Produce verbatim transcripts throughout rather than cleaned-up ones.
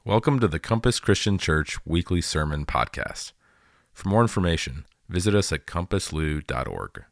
Welcome to the Compass Christian Church Weekly Sermon Podcast. For more information, visit us at compass lu dot org.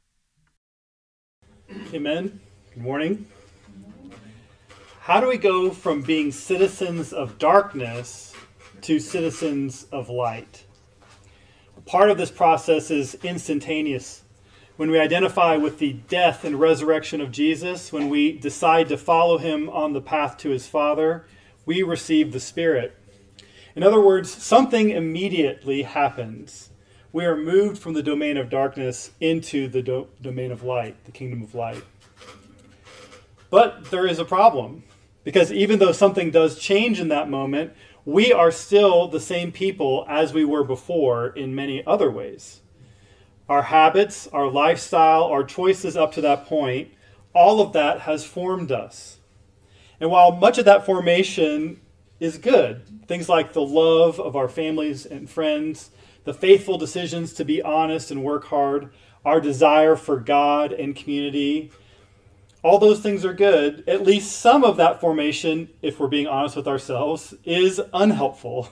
Amen. Good morning. How do we go from being citizens of darkness to citizens of light? Part of this process is instantaneous. When we identify with the death and resurrection of Jesus, when we decide to follow him on the path to his Father, we receive the Spirit. In other words, something immediately happens. We are moved from the domain of darkness into the do- domain of light, the kingdom of light. But there is a problem, because even though something does change in that moment, we are still the same people as we were before in many other ways. Our habits, our lifestyle, our choices up to that point, all of that has formed us. And while much of that formation is good, things like the love of our families and friends, the faithful decisions to be honest and work hard, our desire for God and community, all those things are good. At least some of that formation, if we're being honest with ourselves, is unhelpful.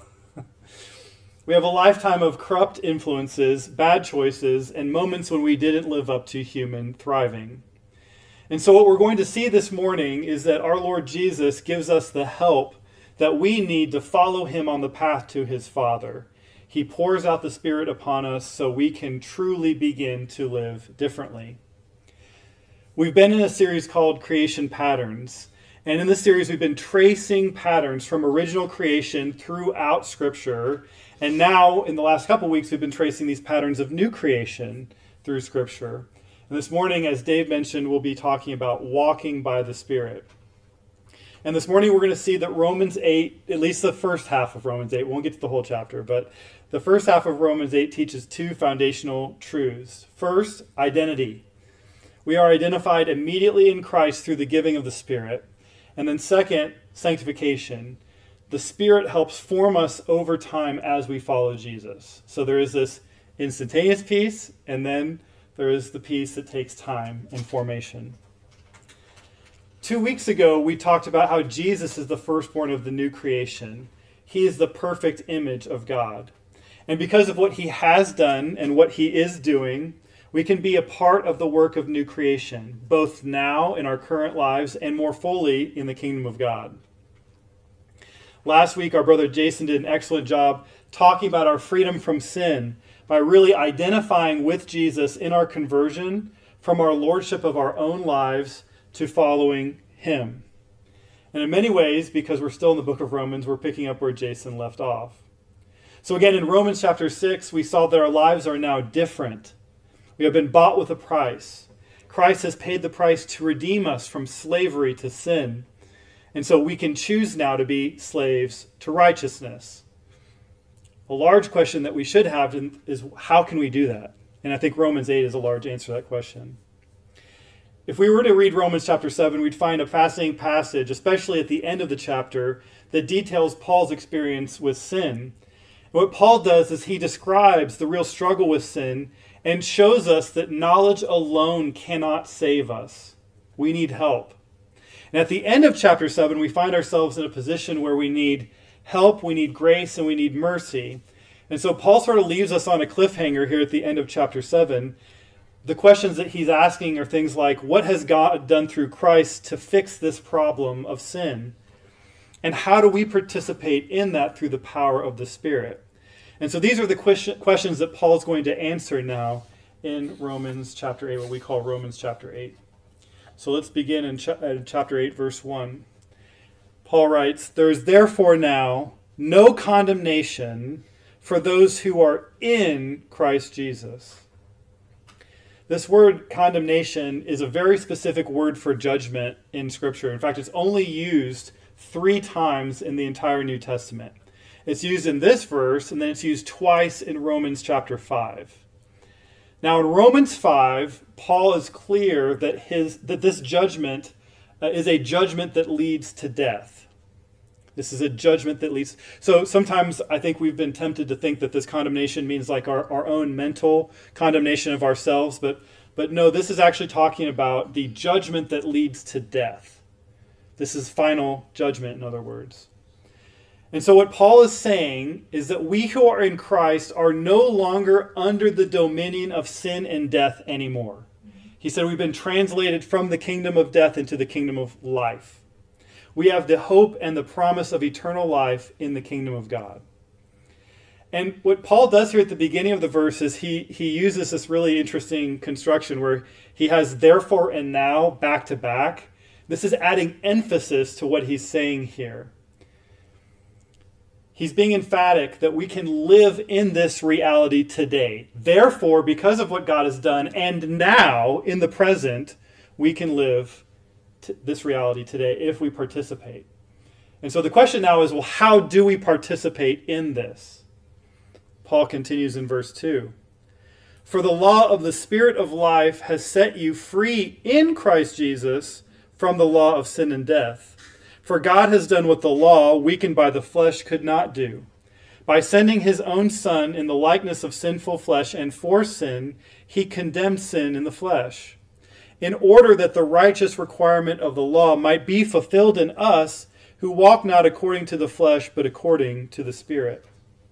We have a lifetime of corrupt influences, bad choices, and moments when we didn't live up to human thriving. And so what we're going to see this morning is that our Lord Jesus gives us the help that we need to follow him on the path to his Father. He pours out the Spirit upon us so we can truly begin to live differently. We've been in a series called Creation Patterns. And in this series, we've been tracing patterns from original creation throughout Scripture. And now, in the last couple weeks, we've been tracing these patterns of new creation through Scripture. And this morning, as Dave mentioned, we'll be talking about walking by the Spirit. And this morning, we're going to see that Romans eight, at least the first half of Romans eight, we won't get to the whole chapter, but the first half of Romans eight teaches two foundational truths. First, identity. We are identified immediately in Christ through the giving of the Spirit. And then second, sanctification. The Spirit helps form us over time as we follow Jesus. So there is this instantaneous piece, and then there is the piece that takes time and formation. Two weeks ago, we talked about how Jesus is the firstborn of the new creation. He is the perfect image of God. And because of what he has done and what he is doing, we can be a part of the work of new creation, both now in our current lives and more fully in the kingdom of God. Last week, our brother Jason did an excellent job talking about our freedom from sin by really identifying with Jesus in our conversion from our lordship of our own lives to following him. And in many ways, because we're still in the book of Romans, we're picking up where Jason left off. So again, in Romans chapter six, we saw that our lives are now different. We have been bought with a price. Christ has paid the price to redeem us from slavery to sin. And so we can choose now to be slaves to righteousness. A large question that we should have is, how can we do that? And I think Romans eight is a large answer to that question. If we were to read Romans chapter seven, we'd find a fascinating passage, especially at the end of the chapter, that details Paul's experience with sin. And what Paul does is he describes the real struggle with sin and shows us that knowledge alone cannot save us. We need help. And at the end of chapter seven, we find ourselves in a position where we need help, we need grace, and we need mercy. And so Paul sort of leaves us on a cliffhanger here at the end of chapter seven. The questions that he's asking are things like, what has God done through Christ to fix this problem of sin? And how do we participate in that through the power of the Spirit? And so these are the question, questions that Paul's going to answer now in Romans chapter eight, what we call Romans chapter eight. So let's begin in, ch- in chapter eight, verse one. Paul writes, "There is therefore now no condemnation for those who are in Christ Jesus." This word condemnation is a very specific word for judgment in Scripture. In fact, it's only used three times in the entire New Testament. It's used in this verse, and then it's used twice in Romans chapter five. Now, in Romans five, Paul is clear that his that this judgment uh, is a judgment that leads to death. This is a judgment that leads... So sometimes I think we've been tempted to think that this condemnation means like our, our own mental condemnation of ourselves, but, but no, this is actually talking about the judgment that leads to death. This is final judgment, in other words. And so what Paul is saying is that we who are in Christ are no longer under the dominion of sin and death anymore. He said we've been translated from the kingdom of death into the kingdom of life. We have the hope and the promise of eternal life in the kingdom of God. And what Paul does here at the beginning of the verse is he, he uses this really interesting construction where he has therefore and now back to back. This is adding emphasis to what he's saying here. He's being emphatic that we can live in this reality today. Therefore, because of what God has done, and now, in the present, we can live t- this reality today if we participate. And so the question now is, well, how do we participate in this? Paul continues in verse two. For the law of the Spirit of life has set you free in Christ Jesus from the law of sin and death. For God has done what the law, weakened by the flesh, could not do. By sending his own Son in the likeness of sinful flesh and for sin, he condemned sin in the flesh, in order that the righteous requirement of the law might be fulfilled in us who walk not according to the flesh, but according to the Spirit.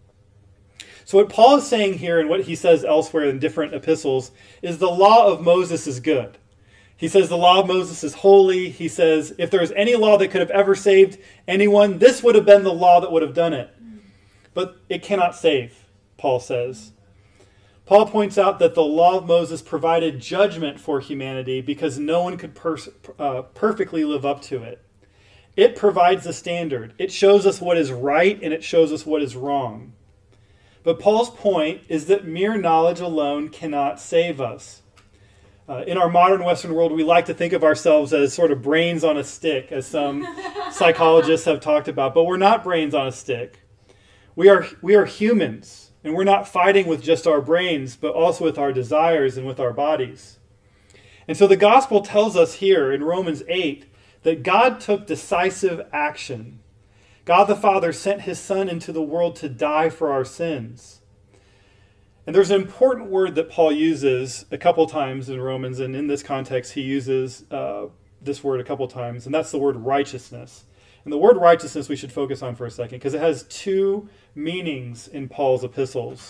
So what Paul is saying here, and what he says elsewhere in different epistles, is the law of Moses is good. He says the law of Moses is holy. He says if there was any law that could have ever saved anyone, this would have been the law that would have done it. But it cannot save, Paul says. Paul points out that the law of Moses provided judgment for humanity because no one could pers- uh, perfectly live up to it. It provides the standard. It shows us what is right and it shows us what is wrong. But Paul's point is that mere knowledge alone cannot save us. Uh, in our modern Western world, we like to think of ourselves as sort of brains on a stick, as some psychologists have talked about. But we're not brains on a stick. We are we are humans, and we're not fighting with just our brains, but also with our desires and with our bodies. And so the gospel tells us here in Romans eight that God took decisive action. God the Father sent his Son into the world to die for our sins. And there's an important word that Paul uses a couple times in Romans, and in this context he uses uh, this word a couple times, and that's the word righteousness. And the word righteousness we should focus on for a second, because it has two meanings in Paul's epistles.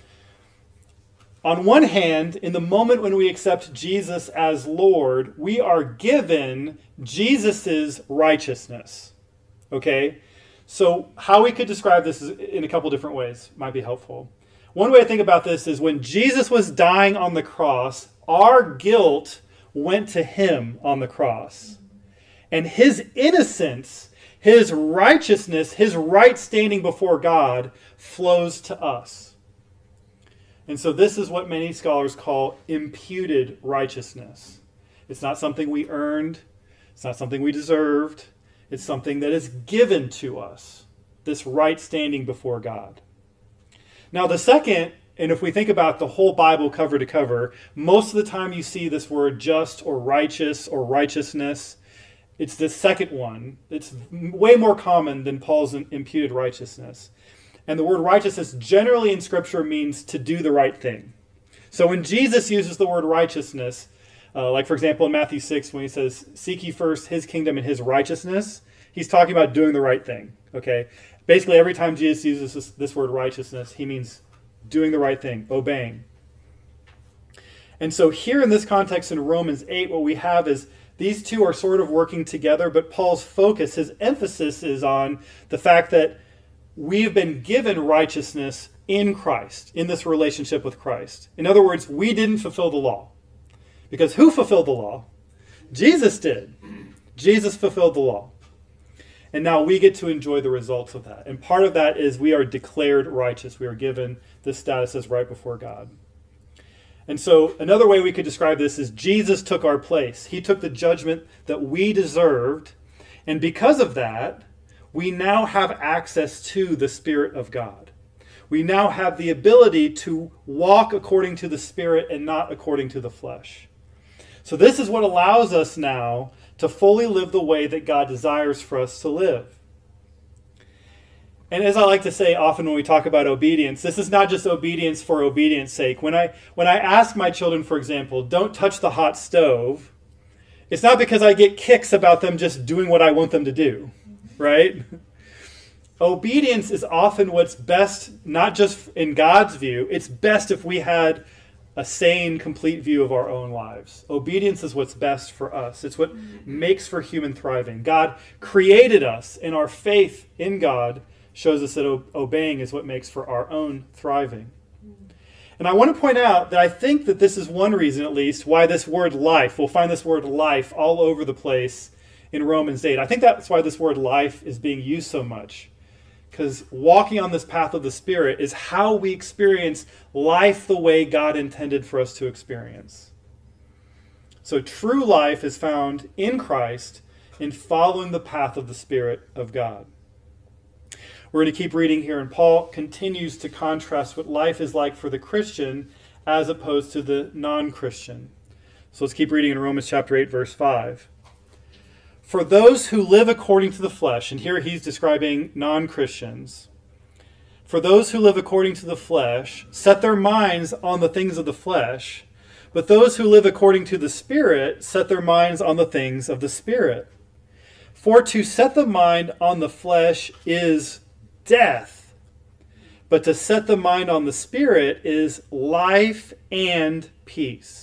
On one hand, in the moment when we accept Jesus as Lord, we are given Jesus' righteousness. Okay? So how we could describe this is in a couple different ways might be helpful. One way to think about this is when Jesus was dying on the cross, our guilt went to him on the cross. And his innocence, his righteousness, his right standing before God flows to us. And so this is what many scholars call imputed righteousness. It's not something we earned. It's not something we deserved. It's something that is given to us, this right standing before God. Now the second, and if we think about the whole Bible cover to cover, most of the time you see this word just or righteous or righteousness. It's the second one. It's way more common than Paul's imputed righteousness. And the word righteousness generally in Scripture means to do the right thing. So when Jesus uses the word righteousness, uh, like for example in Matthew six when he says, seek ye first his kingdom and his righteousness, he's talking about doing the right thing. Okay. Basically, every time Jesus uses this, this word righteousness, he means doing the right thing, obeying. And so here in this context in Romans eight, what we have is these two are sort of working together, but Paul's focus, his emphasis is on the fact that we've been given righteousness in Christ, in this relationship with Christ. In other words, we didn't fulfill the law. Because who fulfilled the law? Jesus did. Jesus fulfilled the law. And now we get to enjoy the results of that. And part of that is we are declared righteous. We are given this status as right before God. And so another way we could describe this is Jesus took our place. He took the judgment that we deserved. And because of that, we now have access to the Spirit of God. We now have the ability to walk according to the Spirit and not according to the flesh. So this is what allows us now to fully live the way that God desires for us to live. And as I like to say often when we talk about obedience, this is not just obedience for obedience sake. When I when I ask my children, for example, don't touch the hot stove, it's not because I get kicks about them just doing what I want them to do, right? obedience is often what's best, not just in God's view, it's best if we had a sane, complete view of our own lives. Obedience is what's best for us. It's what makes for human thriving. God created us, and our faith in God shows us that o- obeying is what makes for our own thriving. And I want to point out that I think that this is one reason, at least, why this word life, we'll find this word life all over the place in Romans eight. I think that's why this word life is being used so much. Because walking on this path of the Spirit is how we experience life the way God intended for us to experience. So true life is found in Christ in following the path of the Spirit of God. We're going to keep reading here, and Paul continues to contrast what life is like for the Christian as opposed to the non-Christian. So let's keep reading in Romans chapter eight, verse five. For those who live according to the flesh, and here he's describing non-Christians, for those who live according to the flesh set their minds on the things of the flesh, but those who live according to the Spirit set their minds on the things of the Spirit. For to set the mind on the flesh is death, but to set the mind on the Spirit is life and peace.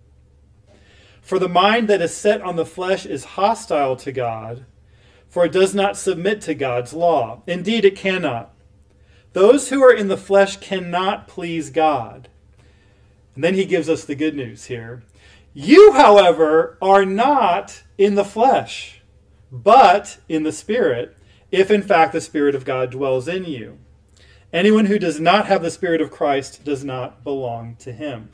For the mind that is set on the flesh is hostile to God, for it does not submit to God's law. Indeed, it cannot. Those who are in the flesh cannot please God. And then he gives us the good news here. You, however, are not in the flesh, but in the Spirit, if in fact the Spirit of God dwells in you. Anyone who does not have the Spirit of Christ does not belong to him.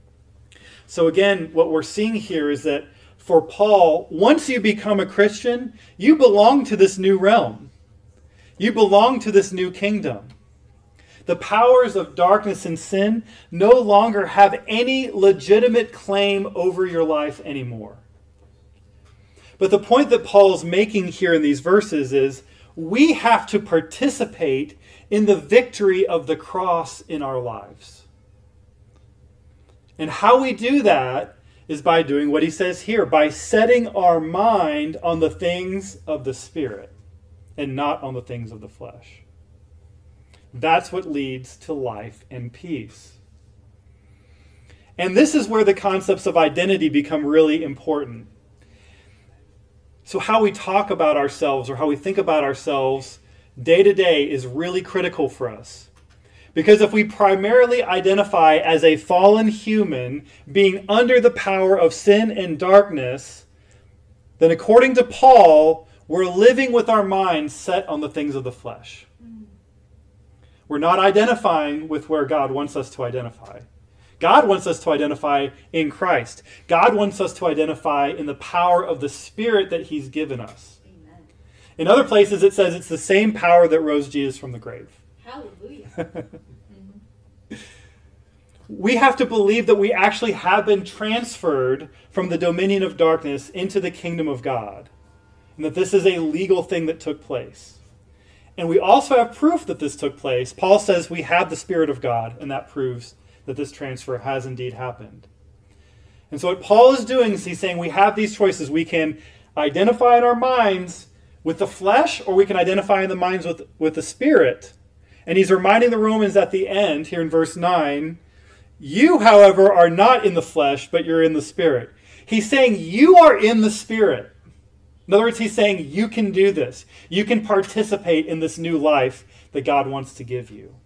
So again, what we're seeing here is that for Paul, once you become a Christian, you belong to this new realm. You belong to this new kingdom. The powers of darkness and sin no longer have any legitimate claim over your life anymore. But the point that Paul's making here in these verses is we have to participate in the victory of the cross in our lives. And how we do that is by doing what he says here, by setting our mind on the things of the Spirit and not on the things of the flesh. That's what leads to life and peace. And this is where the concepts of identity become really important. So how we talk about ourselves or how we think about ourselves day to day is really critical for us. Because if we primarily identify as a fallen human being under the power of sin and darkness, then according to Paul, we're living with our minds set on the things of the flesh. We're not identifying with where God wants us to identify. God wants us to identify in Christ. God wants us to identify in the power of the Spirit that he's given us. Amen. In other places it says it's the same power that rose Jesus from the grave. Hallelujah. We have to believe that we actually have been transferred from the dominion of darkness into the kingdom of God. And that this is a legal thing that took place. And we also have proof that this took place. Paul says we have the Spirit of God, and that proves that this transfer has indeed happened. And so what Paul is doing is he's saying we have these choices. We can identify in our minds with the flesh, or we can identify in the minds with, with the Spirit. And he's reminding the Romans at the end, here in verse nine, you, however, are not in the flesh, but you're in the Spirit. He's saying you are in the Spirit. In other words, he's saying you can do this. You can participate in this new life that God wants to give you.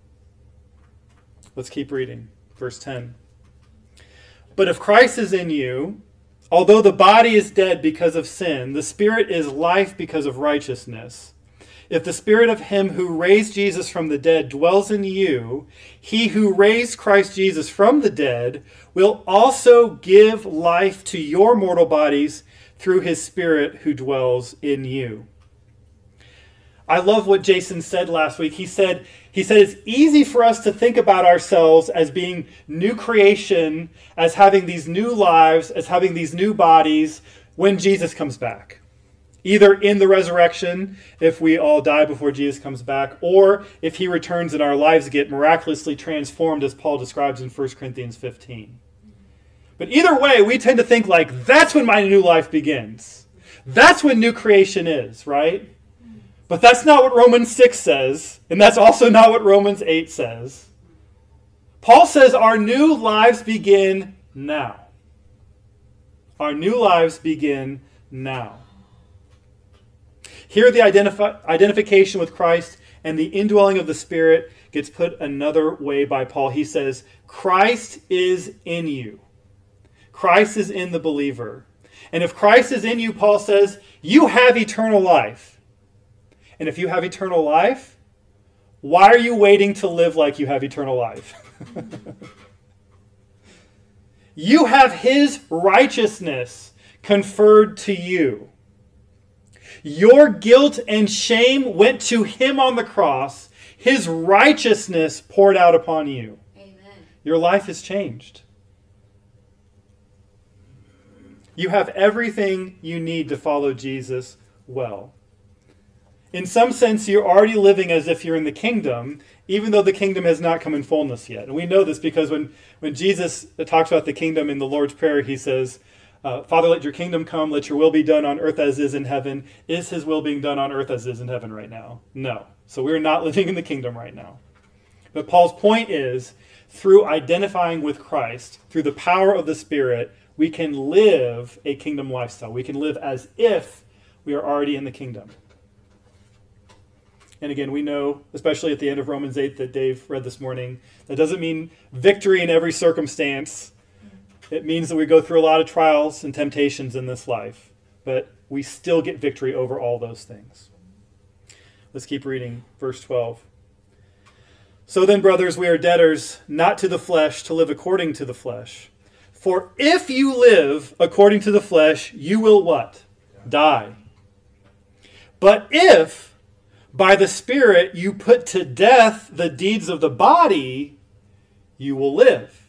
Let's keep reading. Verse ten. But if Christ is in you, although the body is dead because of sin, the Spirit is life because of righteousness. If the Spirit of him who raised Jesus from the dead dwells in you, he who raised Christ Jesus from the dead will also give life to your mortal bodies through his Spirit who dwells in you. I love what Jason said last week. He said, he said it's easy for us to think about ourselves as being new creation, as having these new lives, as having these new bodies when Jesus comes back. Either in the resurrection, if we all die before Jesus comes back, or if he returns and our lives get miraculously transformed, as Paul describes in First Corinthians fifteen. But either way, we tend to think like, that's when my new life begins. That's when new creation is, right? But that's not what Romans six says, and that's also not what Romans eight says. Paul says our new lives begin now. Our new lives begin now. Here the identifi- identification with Christ and the indwelling of the Spirit gets put another way by Paul. He says, Christ is in you. Christ is in the believer. And if Christ is in you, Paul says, you have eternal life. And if you have eternal life, why are you waiting to live like you have eternal life? You have his righteousness conferred to you. Your guilt and shame went to him on the cross. His righteousness poured out upon you. Amen. Your life has changed. You have everything you need to follow Jesus well. In some sense, you're already living as if you're in the kingdom, even though the kingdom has not come in fullness yet. And we know this because when, when Jesus talks about the kingdom in the Lord's Prayer, he says, uh, Father, let your kingdom come, let your will be done on earth as is in heaven. Is his will being done on earth as is in heaven right now? No. So we're not living in the kingdom right now. But Paul's point is, through identifying with Christ, through the power of the Spirit, we can live a kingdom lifestyle. We can live as if we are already in the kingdom. And again, we know, especially at the end of Romans eight that Dave read this morning, that doesn't mean victory in every circumstance. It means that we go through a lot of trials and temptations in this life, but we still get victory over all those things. Let's keep reading verse twelve. So then, brothers, we are debtors, not to the flesh, to live according to the flesh. For if you live according to the flesh, you will what? Die. But if by the Spirit you put to death the deeds of the body, you will live.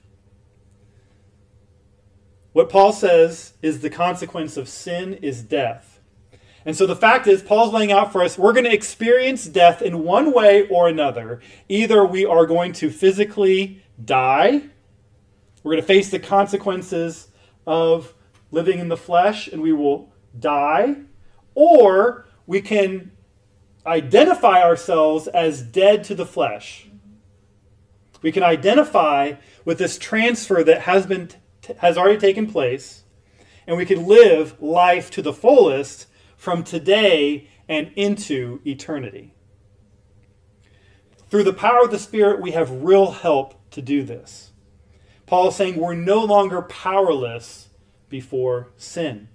What Paul says is the consequence of sin is death. And so the fact is, Paul's laying out for us, we're going to experience death in one way or another. Either we are going to physically die, we're going to face the consequences of living in the flesh and we will die, or we can identify ourselves as dead to the flesh. We can identify with this transfer that has been has already taken place, and we can live life to the fullest from today and into eternity. Through the power of the Spirit, we have real help to do this. Paul is saying we're no longer powerless before sin.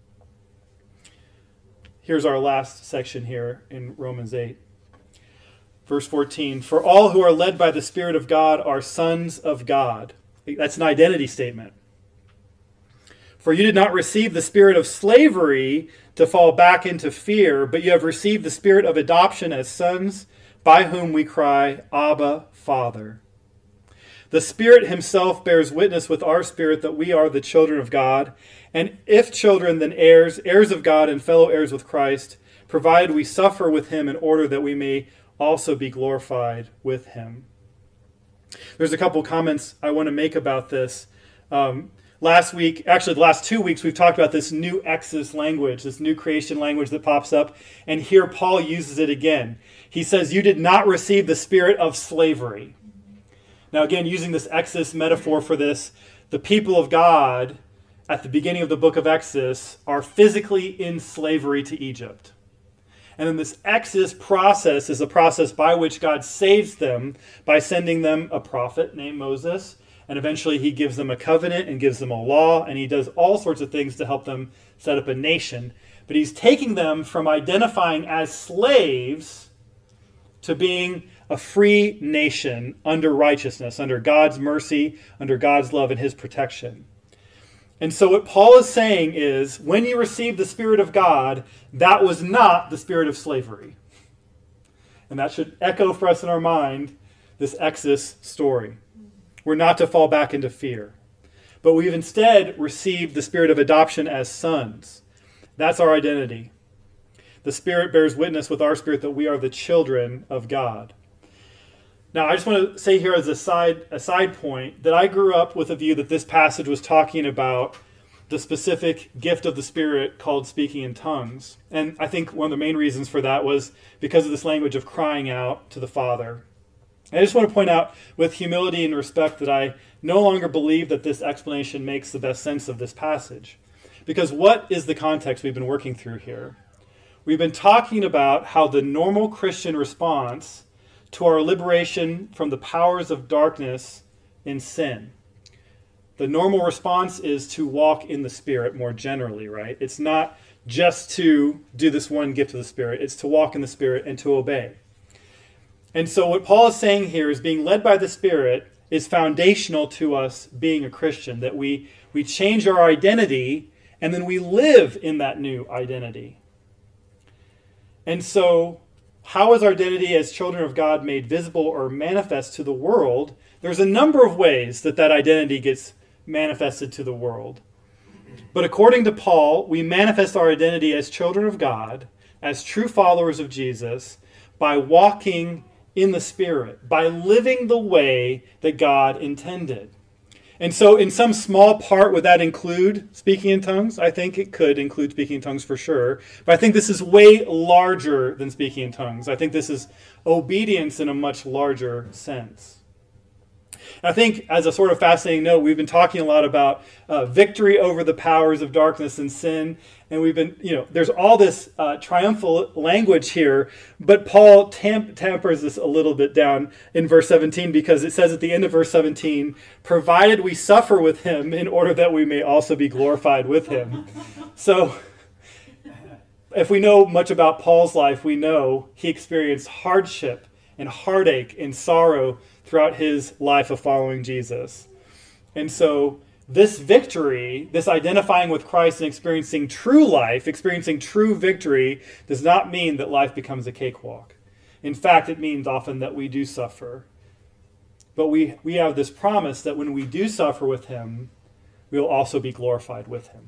Here's our last section here in Romans eight. Verse fourteen, for all who are led by the Spirit of God are sons of God. That's an identity statement. For you did not receive the spirit of slavery to fall back into fear, but you have received the spirit of adoption as sons, by whom we cry, Abba, Father. The Spirit himself bears witness with our spirit that we are the children of God, and if children, then heirs, heirs of God and fellow heirs with Christ, provided we suffer with him in order that we may also be glorified with him. There's a couple comments I want to make about this. Um, last week, actually the last two weeks, we've talked about this new Exodus language, this new creation language that pops up, and here Paul uses it again. He says, you did not receive the spirit of slavery. Now again, using this Exodus metaphor for this, the people of God at the beginning of the book of Exodus are physically in slavery to Egypt. And then this Exodus process is a process by which God saves them by sending them a prophet named Moses. And eventually he gives them a covenant and gives them a law. And he does all sorts of things to help them set up a nation. But he's taking them from identifying as slaves to being a free nation under righteousness, under God's mercy, under God's love and his protection. And so what Paul is saying is, when you receive the Spirit of God, that was not the spirit of slavery. And that should echo for us in our mind this Exodus story. We're not to fall back into fear. But we've instead received the spirit of adoption as sons. That's our identity. The Spirit bears witness with our spirit that we are the children of God. Now, I just want to say here as a side, a side point that I grew up with a view that this passage was talking about the the specific gift of the Spirit called speaking in tongues. And I think one of the main reasons for that was because of this language of crying out to the Father. I just want to point out with humility and respect that I no longer believe that this explanation makes the best sense of this passage. Because what is the context we've been working through here? We've been talking about how the normal Christian response to our liberation from the powers of darkness in sin. The normal response is to walk in the Spirit more generally, right? It's not just to do this one gift of the Spirit. It's to walk in the Spirit and to obey. And so what Paul is saying here is being led by the Spirit is foundational to us being a Christian, that we, we change our identity and then we live in that new identity. And so how is our identity as children of God made visible or manifest to the world? There's a number of ways that that identity gets manifested to the world. But according to Paul, we manifest our identity as children of God, as true followers of Jesus, by walking in the Spirit, by living the way that God intended. And so in some small part, would that include speaking in tongues? I think it could include speaking in tongues for sure. But I think this is way larger than speaking in tongues. I think this is obedience in a much larger sense. I think, as a sort of fascinating note, we've been talking a lot about uh, victory over the powers of darkness and sin. And we've been, you know, there's all this uh, triumphal language here. But Paul tamp- tampers this a little bit down in verse seventeen, because it says at the end of verse seventeen, provided we suffer with him in order that we may also be glorified with him. So if we know much about Paul's life, we know he experienced hardship and heartache and sorrow throughout his life of following Jesus. And so this victory, this identifying with Christ and experiencing true life, experiencing true victory, does not mean that life becomes a cakewalk. In fact, it means often that we do suffer. But we, we have this promise that when we do suffer with him, we will also be glorified with him.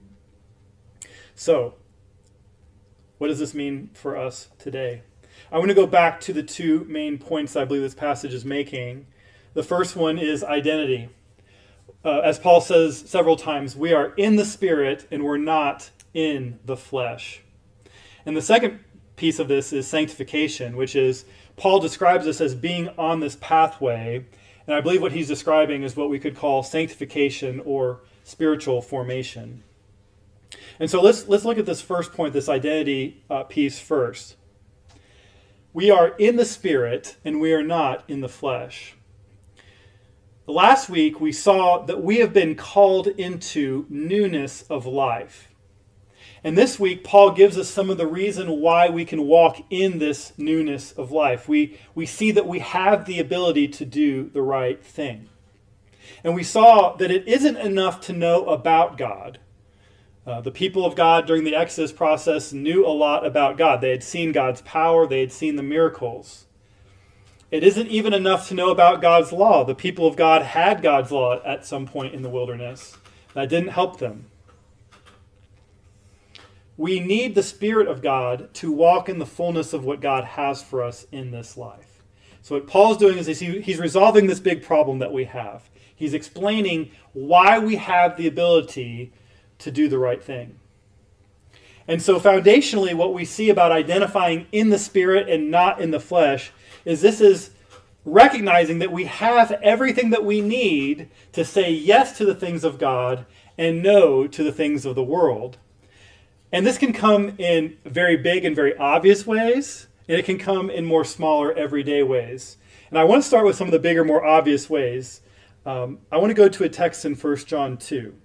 So, what does this mean for us today? I want to go back to the two main points I believe this passage is making. The first one is identity. Uh, as Paul says several times, we are in the Spirit and we're not in the flesh. And the second piece of this is sanctification, which is Paul describes us as being on this pathway. And I believe what he's describing is what we could call sanctification or spiritual formation. And so let's let's look at this first point, this identity uh, piece first. We are in the Spirit and we are not in the flesh. Last week we saw that we have been called into newness of life. And this week Paul gives us some of the reason why we can walk in this newness of life. We, we see that we have the ability to do the right thing. And we saw that it isn't enough to know about God. Uh, the people of God during the Exodus process knew a lot about God. They had seen God's power. They had seen the miracles. It isn't even enough to know about God's law. The people of God had God's law at some point in the wilderness. That didn't help them. We need the Spirit of God to walk in the fullness of what God has for us in this life. So what Paul's doing is he's resolving this big problem that we have. He's explaining why we have the ability to do the right thing. And so foundationally, what we see about identifying in the Spirit and not in the flesh is this is recognizing that we have everything that we need to say yes to the things of God and no to the things of the world. And this can come in very big and very obvious ways, and it can come in more smaller everyday ways. And I want to start with some of the bigger, more obvious ways. Um, I want to go to a text in First John two.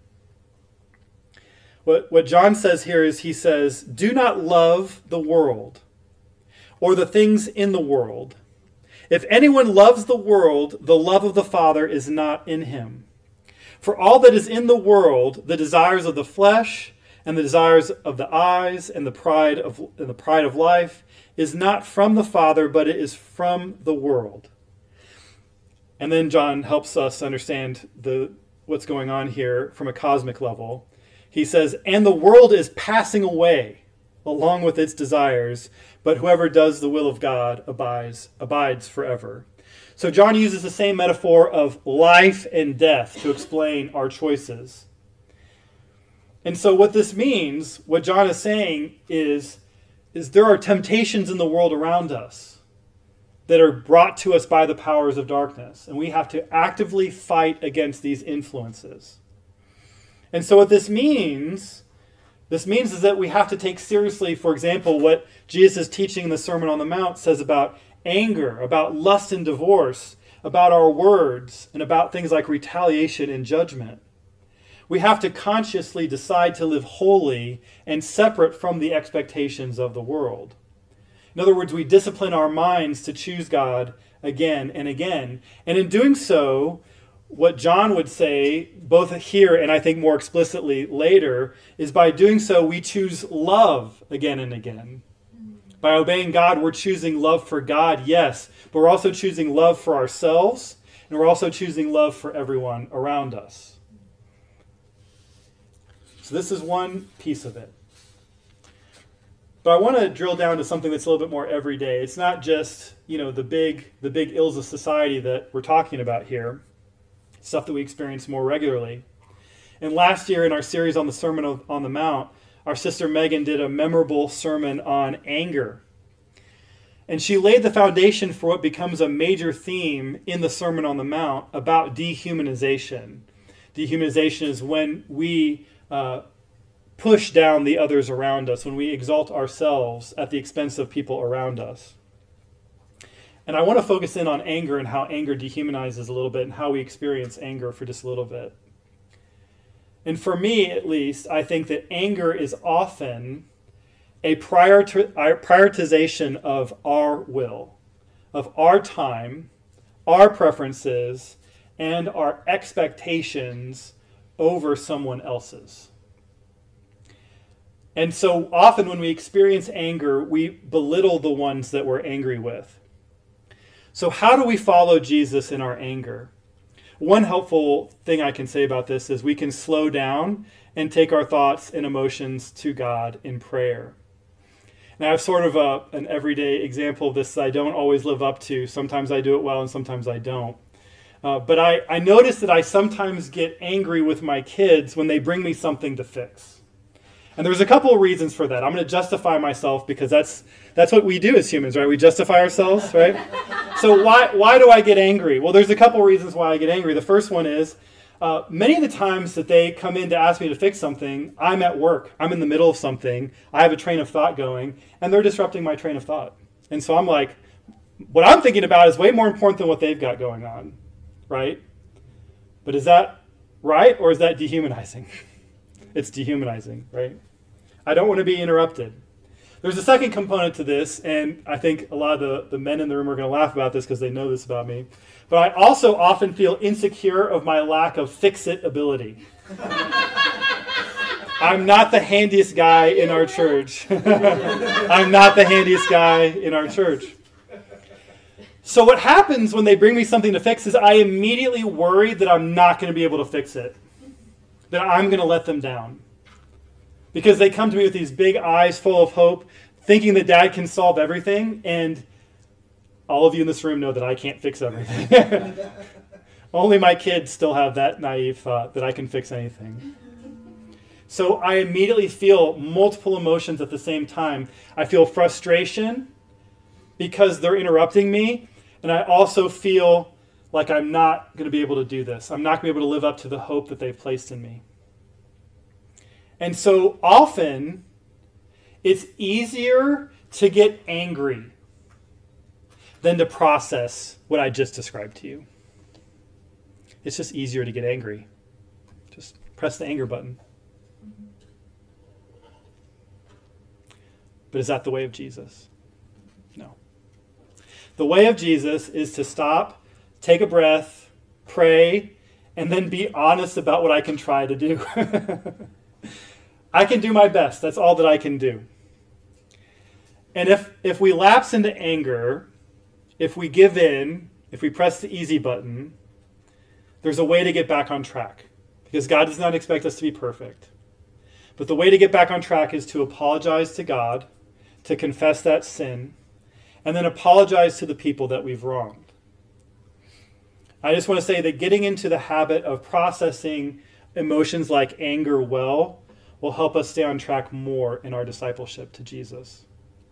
What, what John says here is he says, do not love the world or the things in the world. If anyone loves the world, the love of the Father is not in him. For all that is in the world, the desires of the flesh and the desires of the eyes and the pride of, and the pride of life is not from the Father, but it is from the world. And then John helps us understand the what's going on here from a cosmic level. He says, and the world is passing away along with its desires, but whoever does the will of God abides, abides forever. So John uses the same metaphor of life and death to explain our choices. And so what this means, what John is saying is, is there are temptations in the world around us that are brought to us by the powers of darkness. And we have to actively fight against these influences. And so what this means, this means is that we have to take seriously, for example, what Jesus' teaching in the Sermon on the Mount says about anger, about lust and divorce, about our words, and about things like retaliation and judgment. We have to consciously decide to live holy and separate from the expectations of the world. In other words, we discipline our minds to choose God again and again. And in doing so, what John would say, both here and I think more explicitly later, is by doing so, we choose love again and again. By obeying God, we're choosing love for God, yes, but we're also choosing love for ourselves, and we're also choosing love for everyone around us. So this is one piece of it. But I want to drill down to something that's a little bit more everyday. It's not just, you know, the big the big ills of society that we're talking about here. It's stuff that we experience more regularly. And last year in our series on the Sermon on the Mount, our sister Megan did a memorable sermon on anger. And she laid the foundation for what becomes a major theme in the Sermon on the Mount about dehumanization. Dehumanization is when we uh, push down the others around us, when we exalt ourselves at the expense of people around us. And I want to focus in on anger and how anger dehumanizes a little bit and how we experience anger for just a little bit. And for me, at least, I think that anger is often a prioritization of our will, of our time, our preferences, and our expectations over someone else's. And so often when we experience anger, we belittle the ones that we're angry with. So how do we follow Jesus in our anger? One helpful thing I can say about this is we can slow down and take our thoughts and emotions to God in prayer. And I have sort of a, an everyday example of this that I don't always live up to. Sometimes I do it well and sometimes I don't. Uh, but I, I notice that I sometimes get angry with my kids when they bring me something to fix. And there's a couple of reasons for that. I'm going to justify myself because that's that's what we do as humans, right? We justify ourselves, right? So why why do I get angry? Well, there's a couple of reasons why I get angry. The first one is uh, many of the times that they come in to ask me to fix something, I'm at work. I'm in the middle of something. I have a train of thought going, and they're disrupting my train of thought. And so I'm like, what I'm thinking about is way more important than what they've got going on, right? But is that right, or is that dehumanizing? It's dehumanizing, right? I don't want to be interrupted. There's a second component to this, and I think a lot of the, the men in the room are going to laugh about this because they know this about me. But I also often feel insecure of my lack of fix-it ability. I'm not the handiest guy in our church. I'm not the handiest guy in our church. So what happens when they bring me something to fix is I immediately worry that I'm not going to be able to fix it. That I'm going to let them down. Because they come to me with these big eyes full of hope, thinking that Dad can solve everything, and all of you in this room know that I can't fix everything. Only my kids still have that naive thought that I can fix anything. So I immediately feel multiple emotions at the same time. I feel frustration because they're interrupting me, and I also feel like I'm not going to be able to do this. I'm not going to be able to live up to the hope that they've placed in me. And so often, it's easier to get angry than to process what I just described to you. It's just easier to get angry. Just press the anger button. But is that the way of Jesus? No. The way of Jesus is to stop, take a breath, pray, and then be honest about what I can try to do. I can do my best. That's all that I can do. And if if we lapse into anger, if we give in, if we press the easy button, there's a way to get back on track. Because God does not expect us to be perfect. But the way to get back on track is to apologize to God, to confess that sin, and then apologize to the people that we've wronged. I just want to say that getting into the habit of processing emotions like anger well will help us stay on track more in our discipleship to Jesus.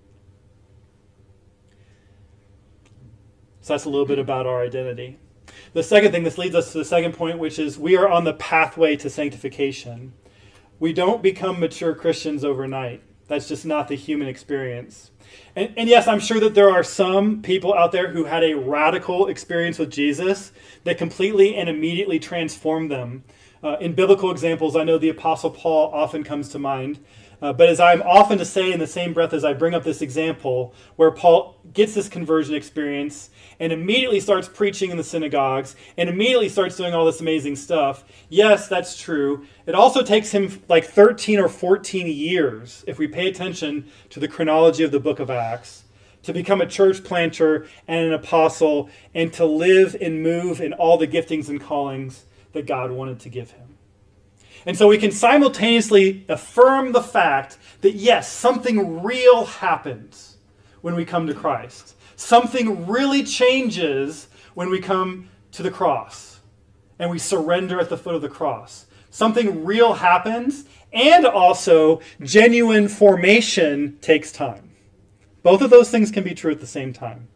So that's a little bit about our identity. The second thing, this leads us to the second point, which is we are on the pathway to sanctification. We don't become mature Christians overnight. That's just not the human experience. And, and yes, I'm sure that there are some people out there who had a radical experience with Jesus that completely and immediately transformed them. Uh, in biblical examples, I know the Apostle Paul often comes to mind. Uh, but as I'm often to say in the same breath as I bring up this example, where Paul gets this conversion experience and immediately starts preaching in the synagogues and immediately starts doing all this amazing stuff. Yes, that's true. It also takes him like thirteen or fourteen years, if we pay attention to the chronology of the book of Acts, to become a church planter and an apostle and to live and move in all the giftings and callings that God wanted to give him. And so we can simultaneously affirm the fact that, yes, something real happens when we come to Christ. Something really changes when we come to the cross and we surrender at the foot of the cross. Something real happens, and also genuine formation takes time. Both of those things can be true at the same time.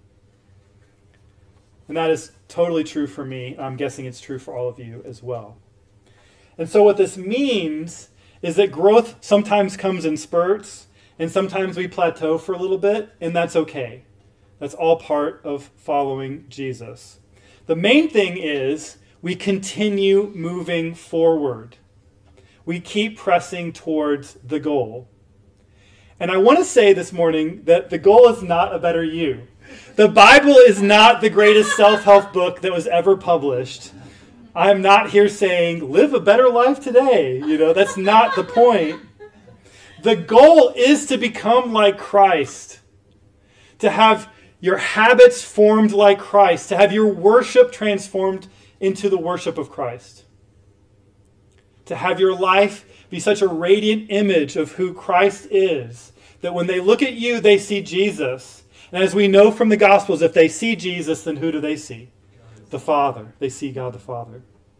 And that is totally true for me. I'm guessing it's true for all of you as well. And so what this means is that growth sometimes comes in spurts, and sometimes we plateau for a little bit, and that's okay. That's all part of following Jesus. The main thing is we continue moving forward. We keep pressing towards the goal. And I want to say this morning that the goal is not a better you. The Bible is not the greatest self-help book that was ever published. I'm not here saying, live a better life today. You know, that's not the point. The goal is to become like Christ, to have your habits formed like Christ, to have your worship transformed into the worship of Christ, to have your life be such a radiant image of who Christ is, that when they look at you, they see Jesus. And as we know from the Gospels, if they see Jesus, then who do they see? The Father. They see God the Father.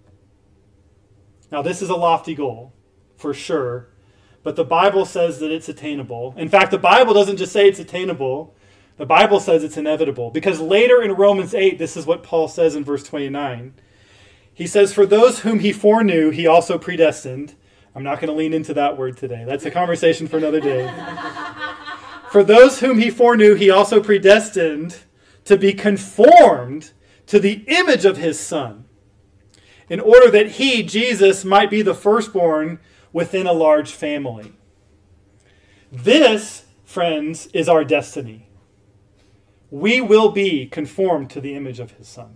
Now, this is a lofty goal, for sure, but the Bible says that it's attainable. In fact, the Bible doesn't just say it's attainable. The Bible says it's inevitable, because later in Romans eight, this is what Paul says in verse twenty-nine. He says, for those whom he foreknew, he also predestined. I'm not going to lean into that word today. That's a conversation for another day. For those whom he foreknew, he also predestined to be conformed to the image of his Son, in order that he, Jesus, might be the firstborn within a large family. This, friends, is our destiny. We will be conformed to the image of his Son.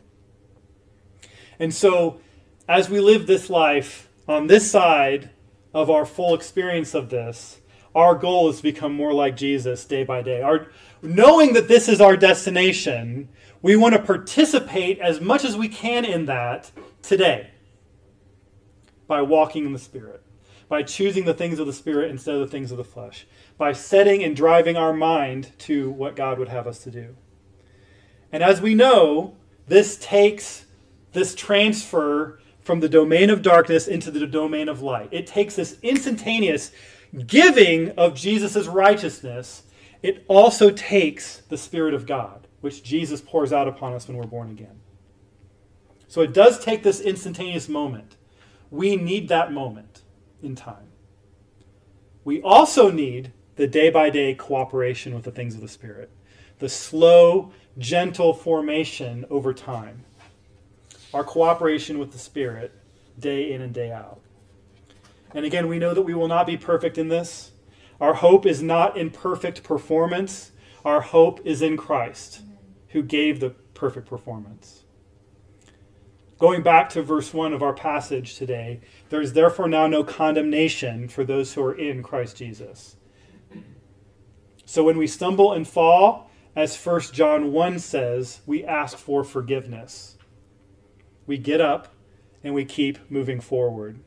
And so, as we live this life on this side of our full experience of this, our goal is to become more like Jesus day by day. Our, knowing that this is our destination, we want to participate as much as we can in that today by walking in the Spirit, by choosing the things of the Spirit instead of the things of the flesh, by setting and driving our mind to what God would have us to do. And as we know, this takes this transfer from the domain of darkness into the domain of light. It takes this instantaneous giving of Jesus' righteousness. It also takes the Spirit of God, which Jesus pours out upon us when we're born again. So it does take this instantaneous moment. We need that moment in time. We also need the day-by-day cooperation with the things of the Spirit, the slow, gentle formation over time, our cooperation with the Spirit day in and day out. And again, we know that we will not be perfect in this. Our hope is not in perfect performance. Our hope is in Christ, who gave the perfect performance. Going back to verse one of our passage today, there is therefore now no condemnation for those who are in Christ Jesus. So when we stumble and fall, as First John one says, we ask for forgiveness. We get up and we keep moving forward.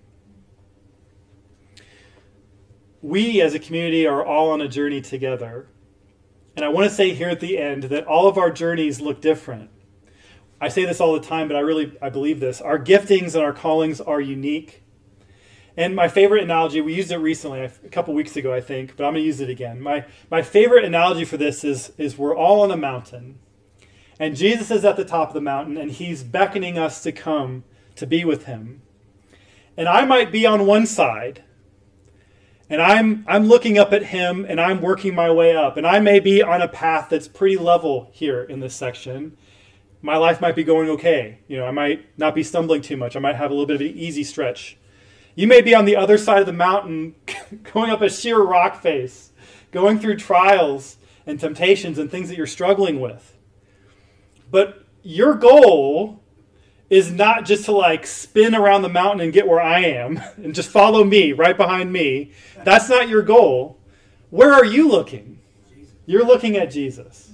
We as a community are all on a journey together. And I want to say here at the end that all of our journeys look different. I say this all the time, but I really I believe this. Our giftings and our callings are unique. And my favorite analogy, we used it recently, a couple weeks ago, I think, but I'm going to use it again. My my favorite analogy for this is, is we're all on a mountain, and Jesus is at the top of the mountain, and he's beckoning us to come to be with him. And I might be on one side, and I'm I'm looking up at him, and I'm working my way up, and I may be on a path that's pretty level here in this section. My life might be going okay. You know, I might not be stumbling too much. I might have a little bit of an easy stretch. You may be on the other side of the mountain, going up a sheer rock face, going through trials and temptations and things that you're struggling with. But your goal is not just to like spin around the mountain and get where I am and just follow me right behind me. That's not your goal. Where are you looking? You're looking at Jesus.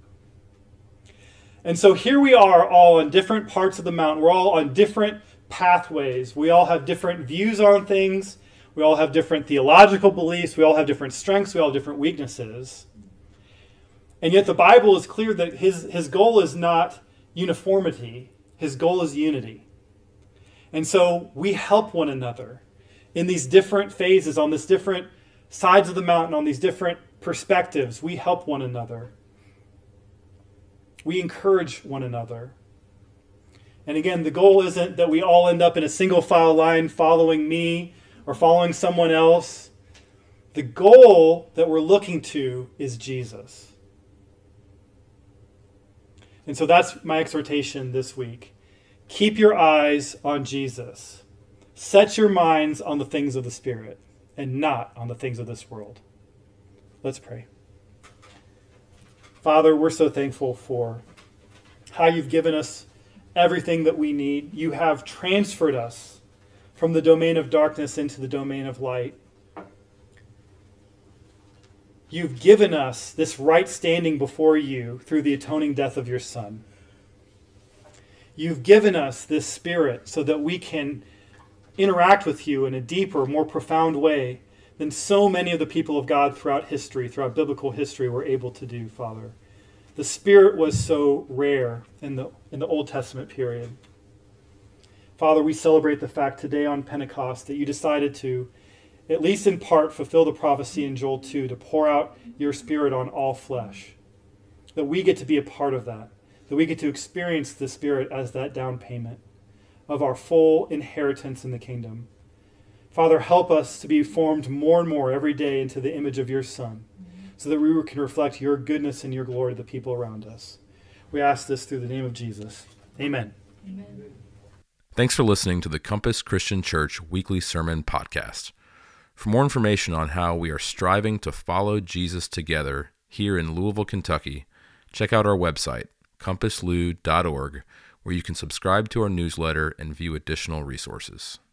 And so here we are all on different parts of the mountain. We're all on different pathways. We all have different views on things. We all have different theological beliefs. We all have different strengths. We all have different weaknesses. And yet the Bible is clear that his, his goal is not uniformity. His goal is unity. And so we help one another in these different phases, on these different sides of the mountain, on these different perspectives. We help one another. We encourage one another. And again, the goal isn't that we all end up in a single file line following me or following someone else. The goal that we're looking to is Jesus. And so that's my exhortation this week. Keep your eyes on Jesus. Set your minds on the things of the Spirit and not on the things of this world. Let's pray. Father, we're so thankful for how you've given us everything that we need. You have transferred us from the domain of darkness into the domain of light. You've given us this right standing before you through the atoning death of your Son. You've given us this Spirit so that we can interact with you in a deeper, more profound way than so many of the people of God throughout history, throughout biblical history, were able to do, Father. The Spirit was so rare in the in the Old Testament period. Father, we celebrate the fact today on Pentecost that you decided to, at least in part, fulfill the prophecy in Joel two, to pour out your Spirit on all flesh. That we get to be a part of that. That we get to experience the Spirit as that down payment of our full inheritance in the kingdom. Father, help us to be formed more and more every day into the image of your Son, so that we can reflect your goodness and your glory to the people around us. We ask this through the name of Jesus. Amen. Amen. Thanks for listening to the Compass Christian Church Weekly Sermon Podcast. For more information on how we are striving to follow Jesus together here in Louisville, Kentucky, check out our website, compass lou dot org, where you can subscribe to our newsletter and view additional resources.